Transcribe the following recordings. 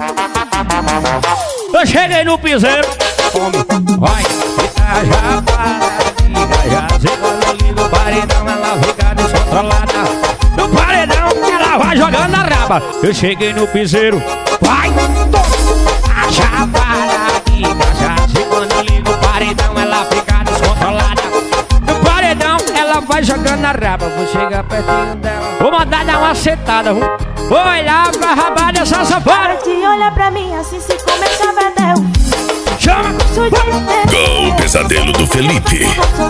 Eu cheguei no piseiro. Vai, fica já paradinha. Já chegou ali no paredão, ela fica descontrolada. No paredão, ela vai jogando na raba. Eu cheguei no piseiro. Vai, já paradinha. Já chegou ali no paredão, ela fica descontrolada. No paredão, ela vai jogando na raba. Vou chegar pertinho dela, vou mandar dar uma sentada. Vou olhar pra raba dessa safada. Te olha pra mim assim, se começa a vender. Chama! Gol Pesadelo do Felipe.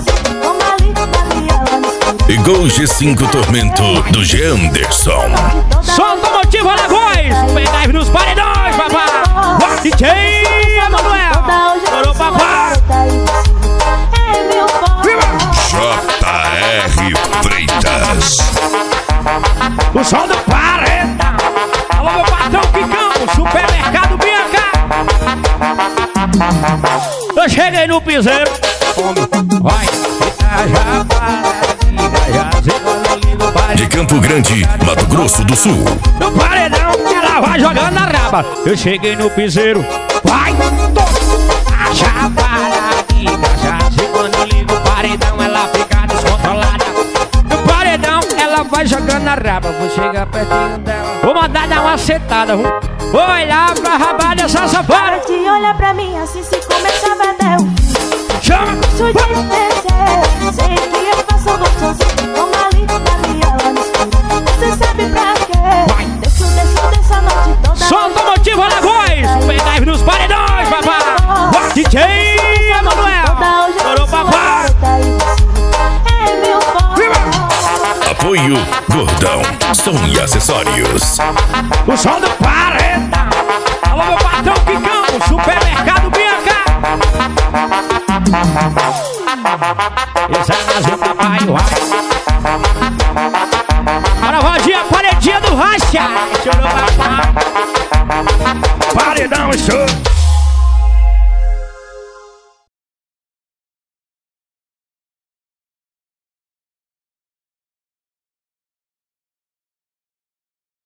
E Gol G5 Tormento do G. Anderson. Som do Motivo Alagoas. Pendrive nos paredões, papai. DJ Emanuel. Chorou, papai. J.R. Freitas. O som do paredão. Alô, meu patrão Quicão. Supermercado Bianca. Eu cheguei no piseiro. Vai, fica já paradinha. Já chegou ali no paredão. De Campo Grande, Mato Grosso do Sul. No paredão, ela vai jogando na raba. Eu cheguei no piseiro. Vai, já paradinha. Já chegou ali no paredão, ela fica descontrolada. No paredão, ela vai jogando na raba. Vou chegar pertinho dela, vou mandar dar uma sentada. Vou olhar pra raba dessa safada. Te olha pra mim assim, se começa a vender. Chama! Sei que eu faço gostoso. Toma ali, dali, ela no escuro. Você sabe pra quê? Desço dessa noite toda. Som do Motivo Alagoas. Pendrive nos paredões, papai. DJ Emanuel. Chorou, papai. Apoio Gordão, som e acessórios. O som do paredão. Alô, meu patrão Quicão. Supermercado Bianca. Esse é mais um papai do racha. Bora, Rodinha, paredinha do racha. Chorou, papai. Paredão, show.